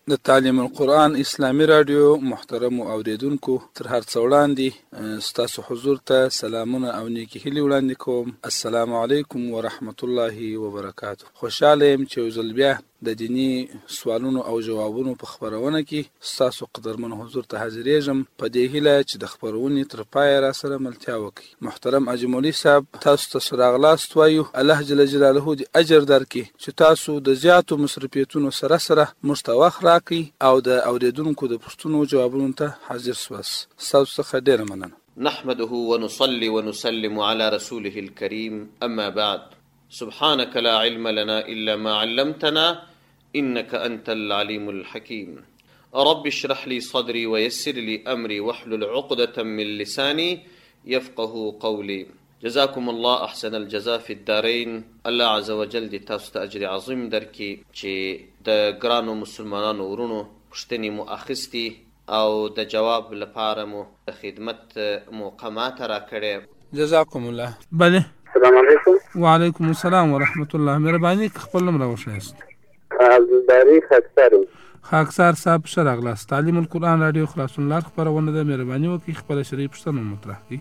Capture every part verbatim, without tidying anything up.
د تعلیم القرآن اسلامی رادیو محترم اوریدونکو، تر هر څه وړاندې ستاسو حضور ته سلامونه او نیکی هیلې وړاندې کوم. السلام علیکم ورحمت الله وبرکاته. خوشاله یم چې یو ځل بیا د دینی سوالونو او جوابونو په خبرونه کې ستاسو قدرمن حضور ته حاضرېږم، په دې هیله چې د خبرونې تر پایه را سره ملتیا وکړي. محترم اجمولي صاحب، تاسو ته راغلاست وایو. الله جل جلاله دې اجر درکړي چې تاسو د زیاتو مصرفیتونو سره سره موږ ته وخت راکړي او د اوریدونکو د پوښتنو جوابونو ته حاضر سواست. ستاسو څخه ډېره مننه. نحمده ونصلي ونسلم على رسوله الكريم، أما بعد. سبحانك لا علم لنا إلا ما علمتنا إنك أنت العليم الحكيم. رب اشرح لي صدري ويسر لي أمري واحلل عقدة من لساني يفقه قولي. جزاكم الله أحسن الجزاء في الدارين. الله عز وجل دي تاسو ته اجر عظیم درکړي چې د ګرانو مسلمانانو ورونو پوښتنې مو اخیستي او د جواب لپاره مو د خدمت موقمات را کړې. جزاكم الله. بله. السلام علیکم. وعلیکم السلام ورحمت الله. مهرباني خپل نوم راوښیاست. عبدالباری خاکسار. خاکسار صاحب ښه راغلاست. تعلیم القرآن رادیو خلاصون لار خپرونه ده. مهرباني وکړئ خپله شرعي پوښتنه مطرح کړئ.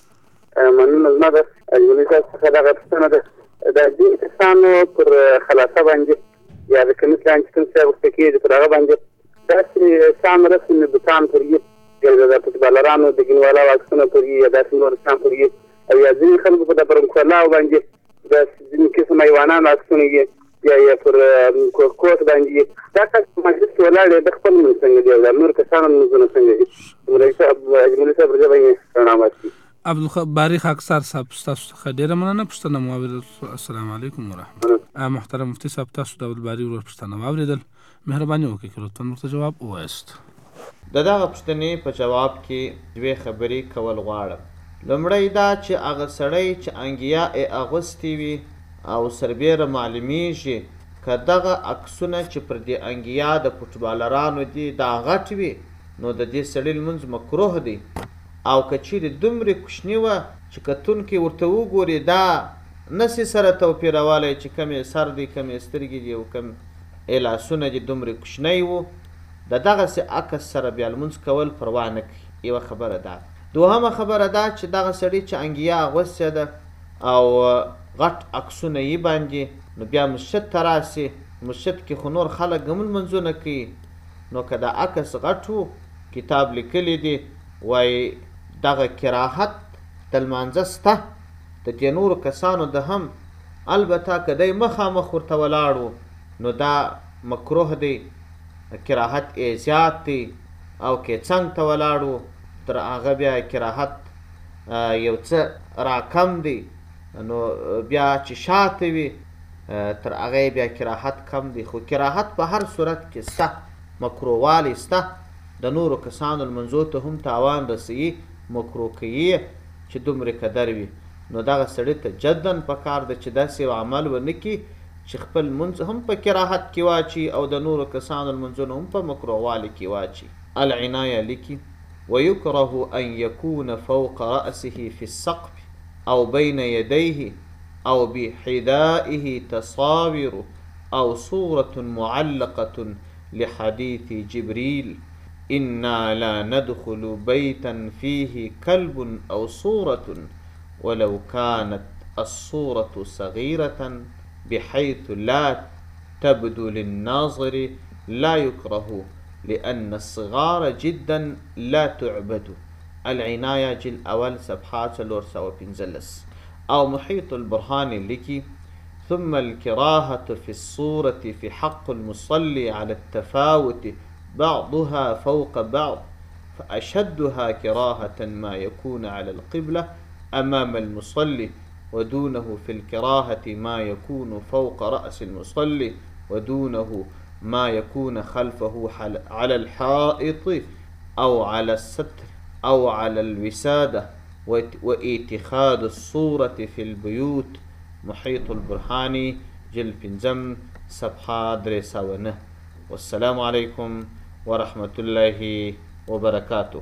مننه زما ده. اجملي صاحب څخه دغه پوښتنه ده، د دې کسانو پر خلاصه باندې یا د کمیس لاندې چې کوم څه ورته کېږي پر هغه باندې داسې سام رسم بوتان پر وي، یا د فوټبالرانو د ګینوالا واکسونه پر وي، یا داسې نور سام پر وي، او یا ځینې خلکو په د برمکولاو باندې د ځینې قسم حیوانانو عکسونه وي، یا یا پر کوټ باندې. دا کس په مجلس کې ولاړ دی، د خپل لمونځ څنګه دی او د نور کسانو لمونځونه څنګه دي؟ مولوي صاحب اجملي صاحب رضا یې رڼا واچوي. عبدالباری خاکسار صاحب، ستاسو څخه ډېره مننه. پوښتنه مو واورېدل. السلام علیکم ورحمت الله. محترم مفتي صاحب، تاسو د عبدالباري ورور پوښتنه واورېدل، مهرباني وکړئ که لطفا ورته جواب ووایاست. د دغه پوښتنې په جواب کې دوې خبرې کول غواړم. لومړی دا چې هغه سړی چې انګیا یې اغوستې وي او سربیره معلومیږي که دغه عکسونه چې پر دې انګیا د فوټبالرانو دي دا غټ وي، نو د دې سړي لمونځ مکروه دی. او که چیرې دومرې کوچني وه چې کتونکي ورته وګوري دا نسي سره توپیروالی چې کم یې سر دی، کم یې سترګې دي او کم یې لاسونه دي، دومرې کوچنی و، د دغسې عکس سره بیا لمونځ کول پروا نه کوي. یوه خبره ده. دوهمه خبره ده چې دغه سړي چې انګیا اغوستې ده او غټ عکسونه یې باندې، نو بیا مسجد ته راسي، مسجد کې خو نور خلک هم لمونځونه کوي، نو که د عکس غټ و کتاب لیکلی دی وایي دغه کراهت د لمانځه سته د دې نورو کسانو ده هم، البته که دی مخامخ ورته ولاړ و نو دا مکروه دی، کراهت یې زیات دی، او که څنګ ته ولاړ و تر هغه بیا کراهت یو څه راکم دی، نو بیا چې شاته وي تر هغه بیا کراهت کم دی. خو کراهت په هر صورت کې سته، مکروهوالی سته، د نورو کسانو لمنځو ته هم تاوان رسوي، مکروه کوي چې دومره قدر وي. نو دغه سړي ته جدن پکار ده چې داسې عمل ونه کړي چې خپل لمونځ هم په کراهت کې واچي او د نورو کسانو لمنځونه هم په مکروهوالي کې واچي. العنایه لیکي: ويكره أن يكون فوق رأسه في السقف أو بين يديه أو بحذائه تصاور أو صورة معلقة لحديث جبريل: إنا لا ندخل بيتا فيه كلب أو صورة ولو كانت الصورة صغيرة بحيث لا تبدو للناظر لا يكره لأن الصغار جدا لا تعبد. العناية جل أول صفحات لورسا وبنزلس. أو محيط البرهان لكي: ثم الكراهة في الصورة في حق المصلي على التفاوت بعضها فوق بعض، فأشدها كراهة ما يكون على القبلة أمام المصلي، ودونه في الكراهة ما يكون فوق رأس المصلي، ودونه ما يكون خلفه على الحائط أو على الستر أو على الوسادة، واتخاذ الصورة في البيوت. محيط البرهاني جل بنزم صفحة درساونه. والسلام عليكم ورحمة الله وبركاته.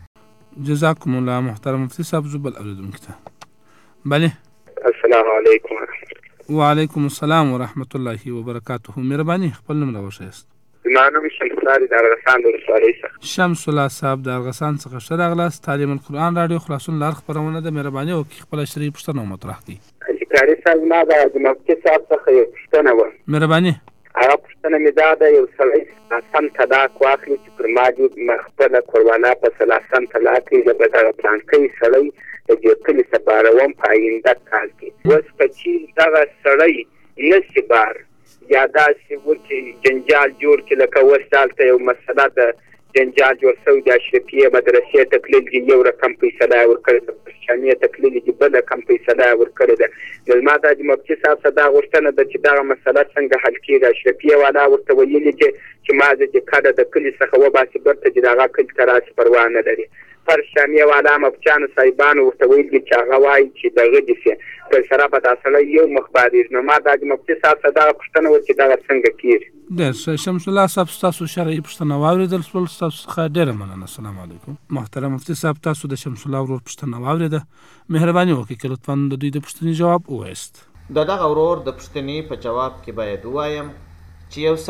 جزاكم الله. محترم مفتي صاحب زبل أولدون كتا. بله. السلام عليكم ورحمة الله. وعليكم السلام ورحمة الله وبركاته. مهرباني خپل نوم راوښیاست. زما نوم شمس الله دی د ارغسان د ولسوالۍ څخه. شمس الله صاحب د ارغسان څخه ښه راغلاست. تعلیم القرآن راډیو خلاصون لار خپرونه ده. مهرباني وکړئ خپله شرعي پوښتنه مطرح کړئ. حاجي کاري صاحب زما د مفتي صاحب څخه یوه پوښتنه وه. مهرباني. هغه پوښتنه مې دا ده، یو سړی سم طلاق واخلي چې پر ما دې خپله قربانه په سلاسم طلاق کړي، زه به دغه پلانکی سړی د دې کلي سپاروم په آینده کال کې. اوس که چیرې دغه سړی نسي بار یا داسې و چې جنجال جوړ کړي، لکه اوس دلته یو مسله ده جنجال جوړ شوی د اشرفیې مدرسې ته تللي دي، یو رقم فیصله یې ورکړې ده، پرشانیې ته تللي دي بل رقم فیصله یې ورکړې ده. نو زما دا د مفتي صاحب څخه دا غوښتنه ده چې دغه مسله څنګه حل کېږي. اشرفیې والا ورته ویلي دي چې ما زه د کډه د کلي څخه وباسي بېرته چې د هغه کلي ته راسي پروا نه لري. پرشانیې والا مفتیانو صاحبانو ورته ویلي دي چې هغه وایي چې دغه دي سي پر سره به دا سړی یو مخ بارېږي. نو ما دا د مفتي صاحب څخه دغه پوښتنه وه چې دغه څنګه کېږي. ډېر ښه. شمس الله صاحب ستاسو شرعي پوښتنه واورېدل شول، ستاسو څخه ډېره مننه. السلام علیکم. محترم مفتي صاحب تاسو د شمس الله ورور پوښتنه واورېده. مهرباني وکړئ که لطفا د دوی د پوښتنې جواب ووایست. د دغه ورور د پوښتنې په جواب کې باید ووایم چې یو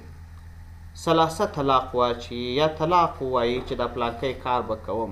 سړی ثلاثه طلاق واچي یا طلاق ووایي چې دا پلانکی کار به کوم،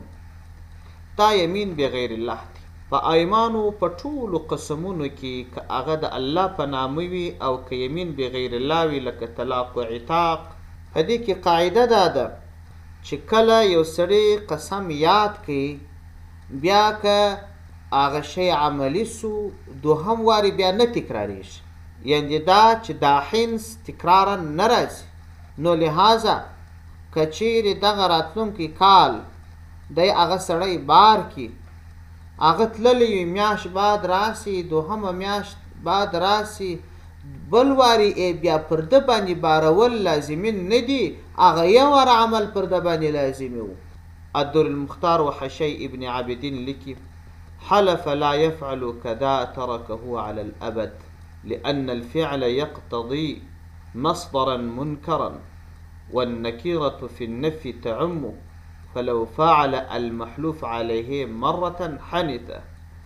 دا یمین بغیر الله دی. په ایمانو په ټولو قسمونو کې که هغه د الله په نامه وي او که یمین بغیر الله وي لکه طلاق و عتاق، په دې کې قاعده دا ده چې کله یو سړی قسم یاد کړي بیا که هغه شی عملی سو دوهم واري بیا نه تکراریږي، یعنې دا چې دا حنس تکرارا نه راځي. نو لہذا که چیرې دغه راتلونکي کال دی هغه سړی بار کړي، هغه تللی وي میاشت بعد راسي، دوهمه میاشت بعد راسي، بل واري بیا پر ده باندې بارول لازمین نه دي، هغه یو وار عمل پر ده باندې لازمي و. الدر المختار وحشي ابن عابدين لیکي حلف لا يفعل كذا تركه على الأبد لأن الفعل يقتضي مصدرا منكرا والنكيرة في النفي تعم، فلو فعل المحلوف عليه مرة حنث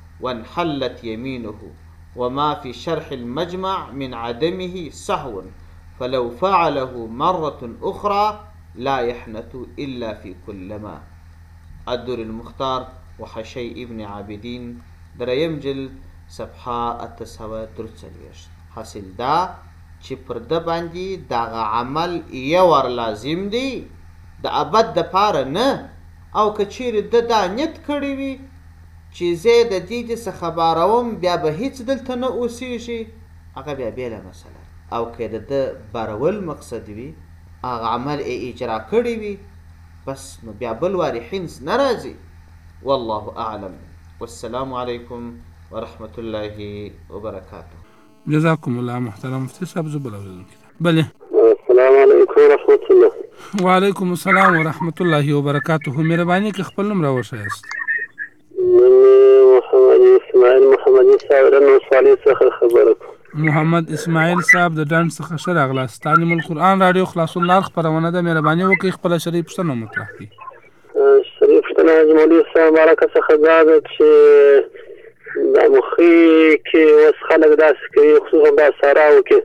وانحلت يمينه، وما في شرح المجمع من عدمه سهو، فلو فعله مرة أخرى لا يحنث إلا في كل ما. الدر المختار وحشي ابن عابدين دریم جلد صفحه اته سوه درڅلوېښت. حاصل دا چې پر ده باندې دغه عمل یو ور لازم دی د ابد دپاره نه، او که چیرې ده دا نیت کړی وي چې زه د دې څخه باروم بیا به هیڅ دلته نه اوسېږي، هغه بیا بېله مسله. او که د ده بارول مقصد وي هغه عمل یې اجرا کړی وي بس نو بیا بل واري حنس نه راځي. والله أعلم والسلام عليكم ورحمة الله وبركاته. جزاكم الله محترم مفتي صاحب. زبل بله. السلام عليكم ورحمة الله. وعليكم السلام ورحمة الله وبركاته. مهرباني که خپل نوم راوښیاست. محمد اسماعیل محمد صاحب د ولسوالۍ څخه خبره کوم. محمد اسماعیل صاحب د ډنډ څخه ښه راغلاست. تعلیم القرآن راډیو خلاصون لار خپرونه ده. مهرباني وکړئ خپله شرعي پوښتنه مطرح کړئ. شریف پوښتنه د مولوي صاحب بارکه څخه دا ده چې دا مخې کې اوس خلک داسې کوي، خصوصا دا ساراو کې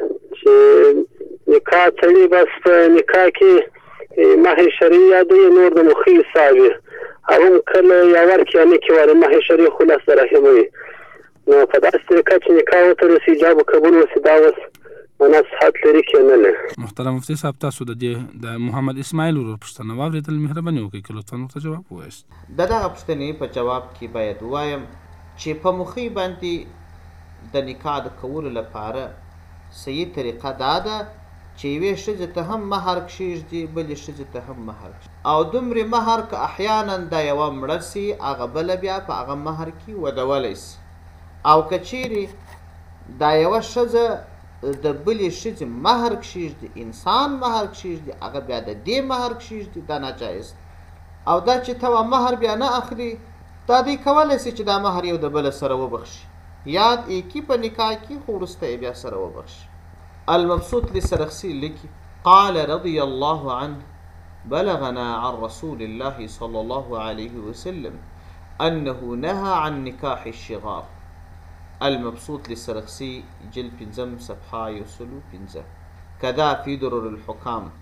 چې نکاح تړي بس په نکاح کې مهر شرعي یادوي، نور د مخې حساب وي، هغه هم کله یا ورکړي یا نه کړي وایي مهر شرعي خو لاس د رحم وي. نو په داسې طریقه چې نکاح وتړل سي ایجاب و قبول وسي دا اوس مناسحت لري که نه لري. محترم مفتي صاحب تاسو د دې د محمد اسماعیل ورور پوښتنه واورېدل. مهرباني وکړئ که لطفا ورته جواب ووایست. د دغه پوښتنې په جواب کې باید ووایم چې په مخې باندې د نکاح د کولو لپاره صحیح طریقه دا ده چې یوې ښځې ته هم مهر کښېږدي بلې ښځې ته هم مهر کښېږدي، او دومرې مهر که احیانا دا یوه مړه سي هغه بله بیا په هغه مهر کې ودولی سي، او که چیرې دا یوه ښځه د بلې ښځې مهر کښېږدي، انسان مهر کښېږدي، هغه بیا د دې مهر کښېږدي، دا ناجایز دی. او دا چې ته مهر بیا نه اخلي دا دوی کولی سي چې دا مهر یو د بله سره وبخشي، یاد یې کي په نکاح کې خو وروسته یې بیا سره وبخشي. المبسوط لسرخسي لیکي قال رضي الله عنه بلغنا عن رسول الله صلى الله عليه وسلم أنه نهى عن نكاح الشغار. المبسوط للسرخسي جلد پنځم صفحه یو سلو پنځه. كذا في درر الحكام،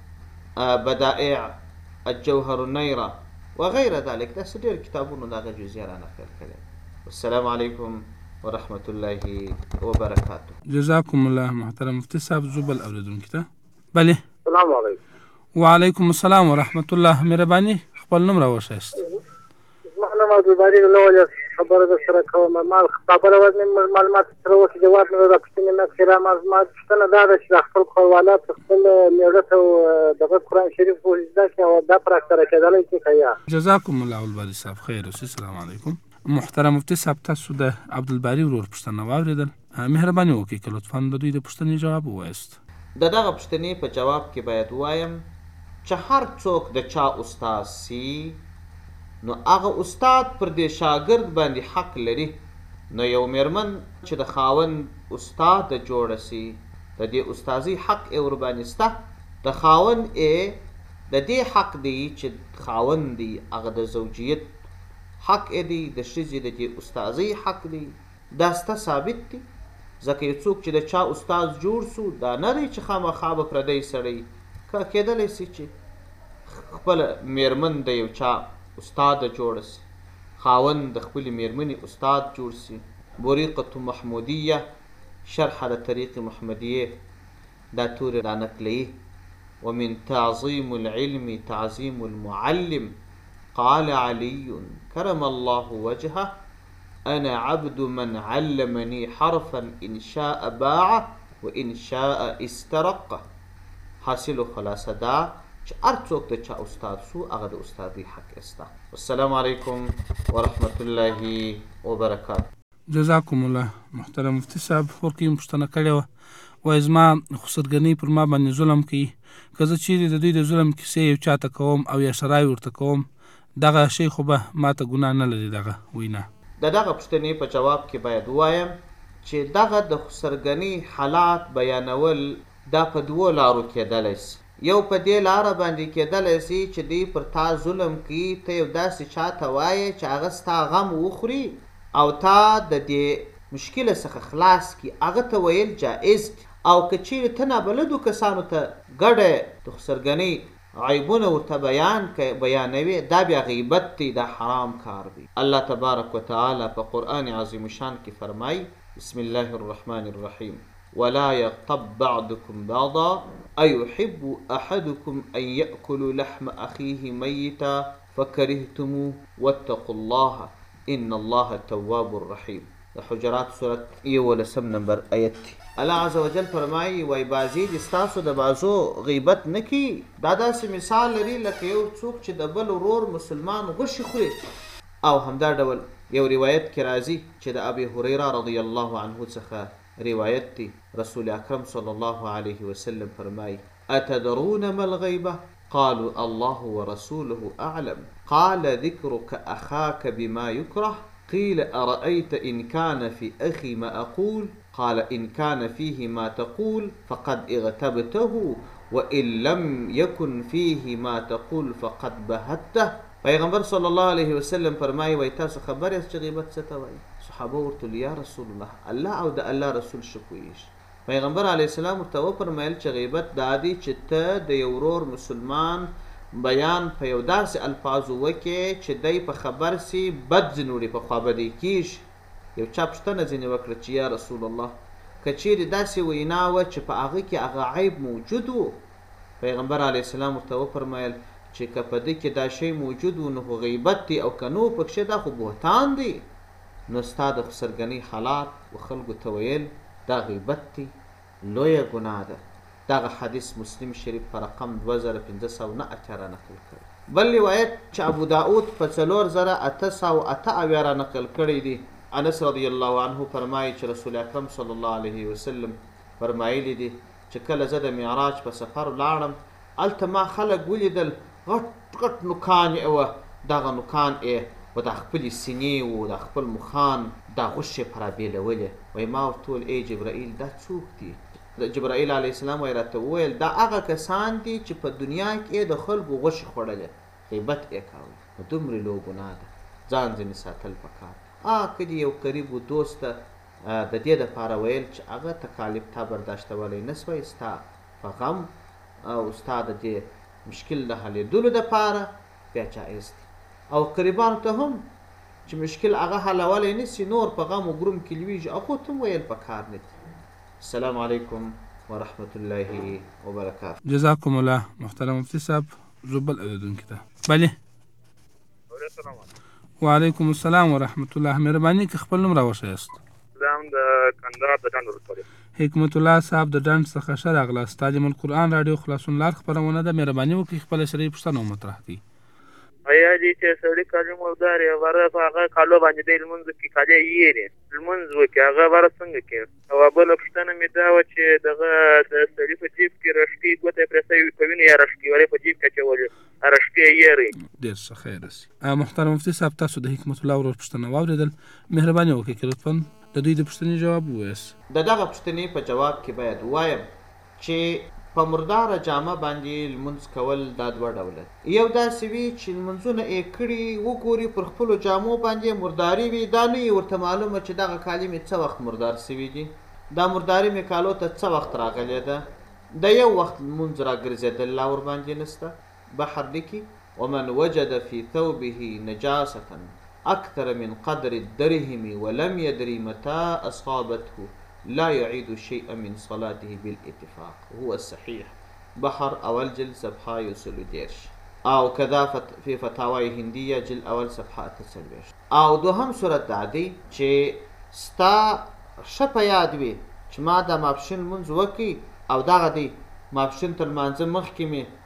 بدائع الجوهر النيرة وغير ذلك. دا سدير كتابون دا جزيرة نقل كلام. والسلام عليكم ورحمة الله وبركاته. جزاكم الله محترم مفتي صاحب. زبل اوریدونکو ته بله. السلام علیکم. وعلیکم السلام ورحمت الله. مهرباني خپل نوم راوښایست. معلومه عبدالباري نو خبره در سره کوم. ما خبره وزن معلومات سره وکړي جواب نه د پښتنې نه خیره ما ما پښتنه دا ده چې خپل خپلوانات خپل میړه ته د قرآن شریف وزده کې او دا پر اکثره کېدلی چې کیا. جزاكم الله الباري صاحب خیر. السلام علیکم. محترم مفتي صاحب تاسو د عبدالباري ورور پښتنه واوریدل. مهرباني وکړئ که لطفا د دوی د پښتنې جواب ووایست. د دغه پښتنې په جواب کې باید وایم چې هر څوک د چا استاد سي نو هغه استاد پر دې شاګرد باندې حق لري. نو یو میرمن چې د خاوند استاد جوړه سي د دې استازي حق یې ور باندې سته. د خاوند یې د دې حق دی چې خاوند دی هغه د زوجیت حق یې دی، د ښځې د دې استازي حق دی. دا سته ثابت دی. ځکه یو څوک چې د چا استاد جوړ سو دا نه دی چې خامخا به پردی سړی که کېدلی سي چې خپله میرمن د یو چا استاد جوړ سي، خاوند د خپلې میرمنې استاد جوړ سي. بریقة محمودیه شرح د طریق محمدیه دا تورې را نقلوي. ومن تعظیم العلم تعظیم المعلم قال علي كرم الله وجهه أنا عبد من علمني حرفا إن شاء باعه وإن شاء استرقه. حاصل خلاصه دا چې هر څوک د چا استاد سو هغه د استادي حق استه. والسلام علیکم ورحمت الله وبرکاته. جزاكم الله. محترم مفتي صاحب ورکې پوښتنه کړې وه، وایي زما خسرګنۍ پر ما باندې ظلم کوي، که زه چیرې د دوی د ظلم کیسې یو چا ته کوم او یا شرای ورته کوم دغه شی خو به ما ته ګناه نه لري. دغه وینا د دغه پوښتنې په جواب کې باید وایم چې دغه د خسرګنۍ حالات بیانول دا په دوو لارو کېدلی سي. یو په دې لاره باندې کېدلی سي چې دوی پر تا ظلم کوي، ته یو داسې چا ته وایې چې هغه ستا غم وخوري او تا د دې مشکله څخه خلاص کړي. هغه ته ویل جایز دي. او که چیرې ته نابلدو کسانو ته ګډه د خسرګنۍ عیبونه ورته بیان بیانوي دا بیا غیبت دی، دا حرام کار دی. الله تبارک وتعالی په قرآن عظیم شان کې فرمایي بسم الله الرحمن الرحیم ولا يغتب بعضكم بعضا أيحب أحدكم أن يأكل لحم أخيه ميتا فكرهتموه واتقوا الله إن الله تواب الرحيم. حجرات سورة یولسم نمبر آیت دی. الله عز وجل فرمایي وای بازی د ستاسو د بازو غیبت نکي. دا داسې مثال لري لکه یو څوک چې د بل ورور مسلمان غوښې خوري. او همدا ډول یو روایت کې راځي چې د ابي هريره رضی الله عنه څخه روایت دی. رسول اکرم صلی الله علیه وسلم فرمایي اتدرون ما الغیبه قالوا الله ورسوله اعلم قال ذكرك اخاك بما يكره قيل أرأيت إن كان في أخي ما أقول قال إن كان فيه ما تقول فقد اغتبته وإن لم يكن فيه ما تقول فقد بهته. پیغمبر صلی الله علیه وسلم فرمایي وای تاسو خبر یاست چې غیبت څه ته وایي؟ صحابه ورته یا رسول الله الله او د الله رسول څه پوهېږي؟ پیغمبر علیه السلام ورته وفرمیل چې غیبت دا دی چې ته د یو ورور مسلمان بیان په یو داسې الفاظو وکړې چې دی په خبر سي بد ځینې وړي په خوابدی کېږي. یو چا پوښتنه ځینې وکړه چې یا رسول الله که چیرې داسې وینا وه چې په هغه کې هغه عیب موجود و؟ پیغمبر علیه السلام ورته وفرمیل چې که په دې کې دا شی موجود و نو خو غیبت دی او که نو پکښې دا خو بهتان دی. نو ستا د خسرګنۍ حالات و خلکو ته ویل دا غیبت دی، لویه ګناه ده. دغه حدیث مسلم شریف په رقم دوه زره پنځه سوه نه اتیا را نقل کړی. بل روایت چې ابو داود په څلور زره اته سوه اته اویا را نقل کړی دی. انس رضی الله عنه فرمایي چې رسول اکرم صلی الله علیه وسلم فرمایلی دی چې کله زه د معراج په سفر لاړم هلته ما خلک ولیدل غټ غټ نوکان یې وه، دغه نوکان یې و د خپلې سینې و د خپل مخان دا غوښې په رابېلولې. وایي ما ورته وویل ای جبرائیل دا څوک دي؟ جبرائیل علیه السلام وایي راته وویل دا هغه کسان دي چې په دنیا کې د خلکو غوښې خوړلې غیبت یې کاوه. نو دومرې لوی ګناه ده، ځان ځینې ساتل پکار. آ که دې یو قریب و دوست ته د دې دپاره ویل چې هغه تکالیف تا برداشتولی نه سوی، ستا په غم او ستا د دې مشکل د حلېدلو دپاره بیا جایز دی او قریبانو ته هم چې مشکل هغه حلولی نسي نور په غم و ګروم کې لویږي هغو ته هم ویل پکار نه دي. السلام علیکم ورحمة الله وبرکاته. جزاکم الله. محترم مفتی صاحب زه بل اورېدونکي ته. بلې وعلیکم السلام ورحمة الله. مهرباني که خپل نوم راوښیاست. زه هم د کندهار د ډنډ ولسوالۍ حکمت الله صاحب د ډنډ څخه ښه راغلاست. تعلیم القرآن راډیو خلاصون لار خپرونه ده. مهرباني وکړئ خپله شرعي پوښتنه ومطرح کړئ. ایا دي چې سړي کالي مردار یې وره په هغه کالو باندې دی لمونځ کې کالي یېري لمونځ وکړي هغه وره څنګه کوي؟ او بله پوښتنه مې دا وه چې دغه د سړي په جیب کې رشکې ګوته یې پرې سوي په وینو یا رشکې ولې په جیب کې اچولې رشکې یې یېري. ډېر ښه خیر رسي. محترم مفتي صاحب تاسو د حکمت الله ورور پوښتنه واورېدل. مهرباني وکړئ که لطفا د دوی د پوښتنې جواب ووایاست. د دغه پوښتنې په جواب کې باید ووایم چې په مرداره جامه باندې لمونځ کول دا دوه ډوله یو داسې وي چې لمونځونه یې کړي وګوري پر خپلو جامو باندې مرداري وي دا نه یې ورته معلومه چې دغه کالي مې څه وخت مردار سوي دي دا مرداري مې کالو ته څه وخت راغلی ده د یو وخت لمونځ راګرځېدل لا ورباندې نسته. بحر لیکي ومن وجد في ثوبه نجاسة أكثر من قدر الدرهم ولم يدري متى أصابته لا يعيد شيئا من صلاته بالاتفاق هو الصحيح. بحر اول جلد صفحه يوصل ديرش او كذا في فتاوى هنديه جلد اول صفحه تسلويش. او دوهم صورت دا دی چې ستا شپه یاد وي چې ما دا ماپښین لمونځ وکړي او دغه دی ماپښین تر لمانځه مخکې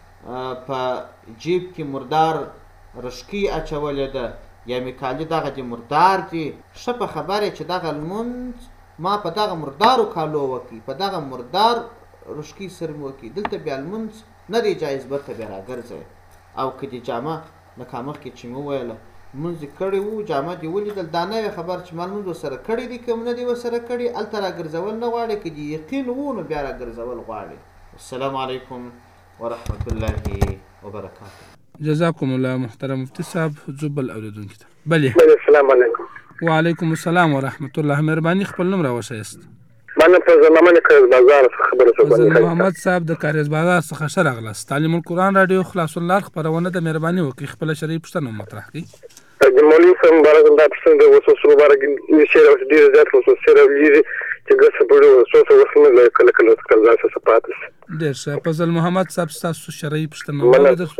مې په جیب کې مردار رشکي اچولې ده یا مې کالي دغه دی مردار دي ښه په خبره چې دغه لمونځ ما په دغه مردارو کالو وکړي په دغه مردار رشکي سر مې وکړي دلته بیا لمونځ نه دی جایز برته بیا راګرځوي. او که دې جامه لکه مخکې چې مې وویله لمونځ یې کړی وو جامه دې ولیدل دا نه وې خبر چې ما لمونځ ورسره کړی دي که نه دي ورسره کړي هلته راګرځول نه غواړي که دې یقین وو نو بیا راګرځول غواړي. السلام علیکم ورحمة الله وبرکاته. جزاکم الله. محترم مفتی صاحب زه بل اورېدونکي ته. بلې السلام علیکم. وعلیکم السلام ورحمة الله. مهرباني خپل نوم راوښیاست. منم فضل محمد کاریز بازار څخه خبره کوم. فضل محمد صاحب د کاریز بازار څخه ښه راغلاست. تعلیم القرآن راډیو خلاصون لار خپرونه ده. مهرباني وکړئ خپله شرعي پوښتنه مطرح کړئ. د مولوي صاحب مبارک دا پوښتنه د وسوسو مبارک نشي راوړي ډېر زیات وسوسې راوړي چې ګس په ډېر وسوسه وسنه لکه کله کله کله ځان څه پاتې. ډېر ښه. فضل محمد صاحب ستاسو شرعي پوښتنه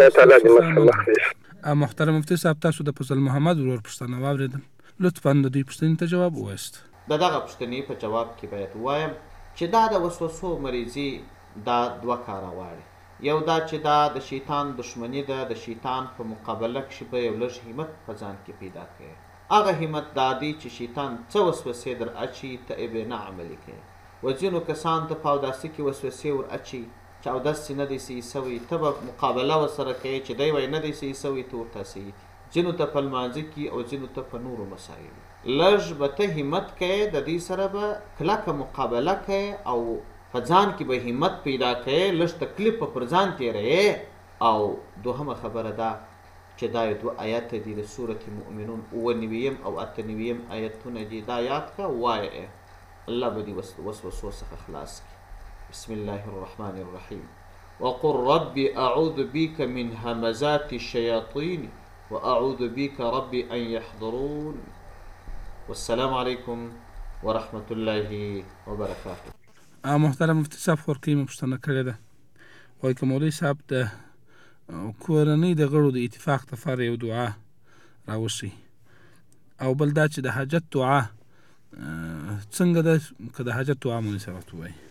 واورېدل. محترم مفتي صاحب تاسو د فضل محمد ورور پوښتنه واورېدل. لطفا د دوی پوښتنې ته جواب ووایاست. د دغه پوښتنې په جواب کې باید ووایم چې دا د وسوسو مریضي دا دوه کاره غواړي. یو دا چې دا د شیطان دشمني ده د شیطان په مقابله کښې به یو لږ همت په ځان کې پیدا کوي. هغه همت دا دی چې شیطان څه وسوسې در اچي ته یې نه عملي کوي. و ځینو کسانو ته په اوداسه کې وسوسې ور اچي چې اودس یې نه دی صحیح سوی ته به مقابله ورسره کوي چې دی وایي نه دی صحیح سوی ته ورته صحیح ځینو ته په لمانځه کې او ځینو ته په نورو مسایلو. لږ به ته همت کوې د دوی سره به کلکه مقابله کوې او په ځان کې به همت پیدا کوې لږ تکلیف به پر ځان تېروې. او دوهمه خبره ده چې دا یو دوه آیاته دي د سورت مؤمنون اووه نویم او اته نویم آیتونه دي دا یاد کړه ووایه الله به دې وسوسو څخه خلاص کړي. بسم الله الرحمن الرحیم وقل رب اعوذ بك من همزات الشياطين واعوذ بك رب ان يحضرون. والسلام علیکم ورحمة الله وبرکاته. محترم مفتي صاحب خورکۍ مې پوښتنه کړې ده وایي که مولوي صاحب د کورنۍ د غړو د اتفاق لپاره یو دعا راوښي او بل دا چې د حاجت دعا څنګه ده که د حاجت دعا مولوي صاحب ورته ووایي.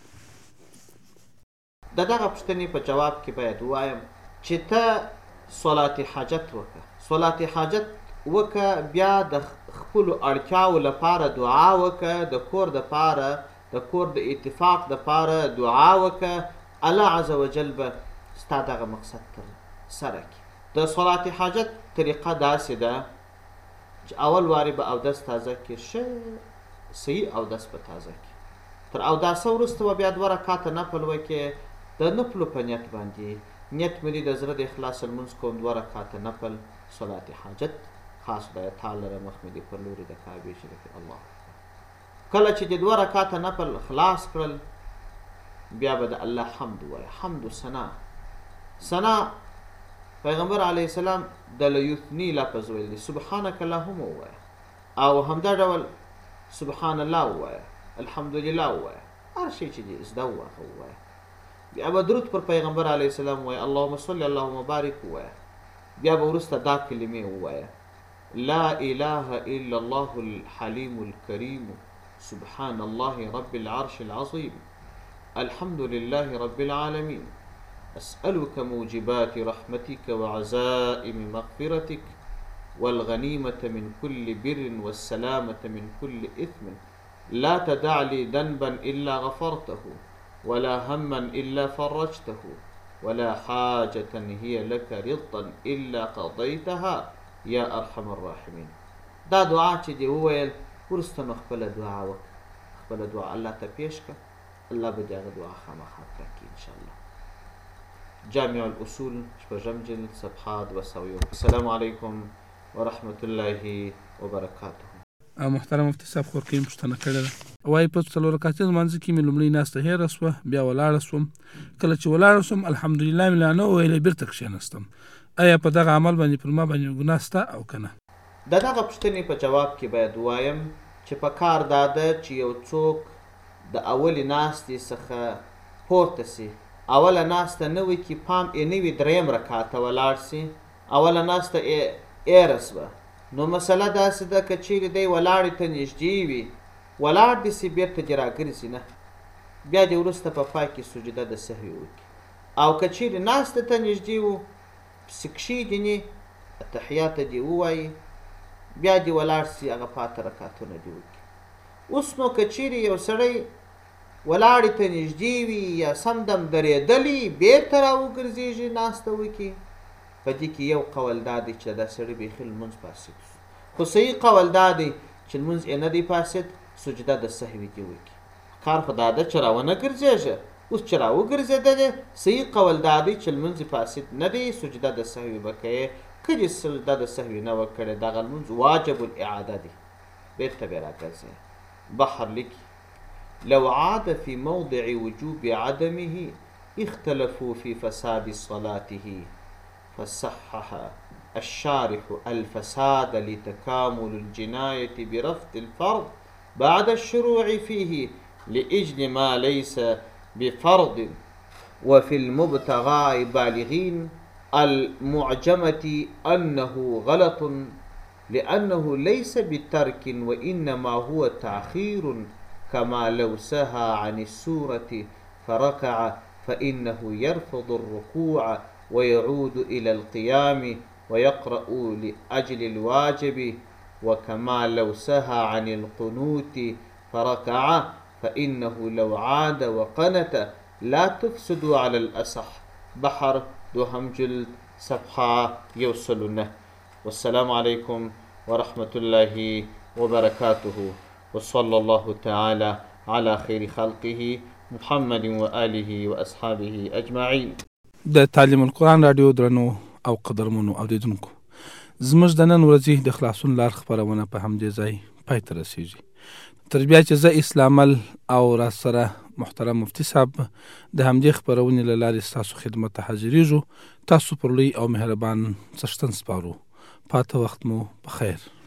د دغه پوښتنې په جواب کې باید ووایم چې ته صلات حاجت وکړه. صلات حاجت وکړه بیا د خپلو اړتیاو لپاره دعا وکړه د کور دپاره د کور د اتفاق دپاره دعا وکړه الله عز وجل به ستا دغه مقصد تر سره کړي. د صلات حاجت طریقه داسې ده چې اول وارې به اودس تازه کړي ښه صحیح اودس به تازه کړي تر اوداسه وروسته به بیا دوه رکاته نفل وکړي د نفلو په نیت باندې نیت مې دي د زړه د اخلاص لمونځ کوم دوه رکاته نفل صلات حاجت خاص خدای تعالی را مخ مې دي پر لوري د کعبې چې الله کله چې د دوه رکاته نفل خلاص کړل بیا به د الله حمد ووایه. حمد و ثنا ثنا پیغمبر علیه السلام د لیثني لفظ ویل دی، سبحانک اللهم ووایه، او همدا ډول سبحان الله ووایه، الحمدلله ووایه، هر شی چې دې زده ووایه ووایه. بیا به درود پر پیغمبر علیه السلام ووایه، اللهم صل اللهم بارک ووایه. بیا به وروسته دا کلمې ووایه، لا اله الا الله الحلیم الكریم سبحان الله رب العرش العظیم الحمد لله رب العالمين أسألك موجبات رحمتك وعزائم مغفرتك والغنيمة من كل بر والسلامة من كل إثم لا تدع لي ذنبا إلا غفرته ولا هما إلا فرجته ولا حاجة هي لك رضا إلا قضيتها يا أرحم الراحمين. دا دعا چې دی وویل وروسته نو خپله دعا وکړه، خپله دعا الله ته پیش کړه، الله به د هغه دعا خامخا پوره کړي انشاءالله. جامع الاصول شپږم جلد صفحه دوه سوه یو. السلام علیکم ورحمة الله وبرکاته. محترم مفتي صاحب خورکیم پوښتنه کړې ده، وایي په څلور رکعتي لمانځه کې مې لومړۍ ناسته هېره شوه، بیا ولاړه شوم، کله چې ولاړه شوم الحمدلله مې لا نه وویلې بېرته کښېنستم، آیا په دغه عمل باندې پر ما باندې ګناه شته او که نه؟ د دغه پوښتنې په جواب کې باید ووایم چې په کار دا ده چې یو څوک د اولې ناستې څخه پورته سي، اوله ناسته نه وي کې پام یې نه وي دریم رکعته ولاړ سي، اوله ناسته یې ایره سوه، نو مسله داسې ده که چیرې دی ولاړې ته نږدې وي ولاړ دې سي بېرته دې راګرځي نه، بیا دې وروسته په پای کې سجده د سهوي وکړي، او که چیرې ناسته ته نږدې وو پسې کښېږدي اتحیاته دې ووایي، بیا دې ولاړ سي هغه پاته رکعتونه دې وکړي. اوس نو که چیرې یو سړی ولاړې ته نږدې وي یا سمدم درېدلي بېرته راوګرځېږي ناسته وکړي، په دې کې یو قول دا دی چې دا سړی بیخي لمونځ فاسد شو، خو صحیح قول دا دی چې لمونځ یې نه دی فاسد، سجده د سهوي دې وکړي. کار خو دا ده چې راونه ګرځېږه، اوس چې راوګرځېدلې صحیح قول دا دی چې لمونځ فاسد نه دی، سجده د سهوي به کوې، که دې سجده د سهوي نه وه کړې دغه لمونځ واجب الاعاده دی، بېرته بیا راګرځې. بحر لیکي لو عاد في موضع وجوب عدمه اختلفوا في فساد صلاته فصحح الشارح الفساد لتكامل الجناية برفض الفرض بعد الشروع فيه لأجل ما ليس بفرض وفي المبتغى بالغين المعجمة أنه غلط لأنه ليس بترك وإنما هو تأخير كما لو سهى عن السورة فركع فإنه يرفض الركوع ويعود إلى القيام ويقرأ لأجل الواجب، وكما لو سهى عن القنوت فركع فإنه لو عاد وقنت لا تفسد على الأصح. بحر دوهم جلد صفحة يوصلنا. والسلام عليكم ورحمة الله وبركاته، وصلى الله تعالى على خير خلقه محمد وآله وأصحابه أجمعين. د تعلیم القرآن رادیو درنو او قدرمنو اوریدونکو، زموږ د نن ورځې د خلاصون لار خپرونه په همدې ځای پای ته رسیږي. تر بیا چې زه اسلامل او را سره محترم مفتي صاحب د همدې خپرونې له لارې ستاسو خدمت ته حاضرېږو، تاسو پر لوی او مهربان څښتن سپارو. پاته وخت مو په خیر.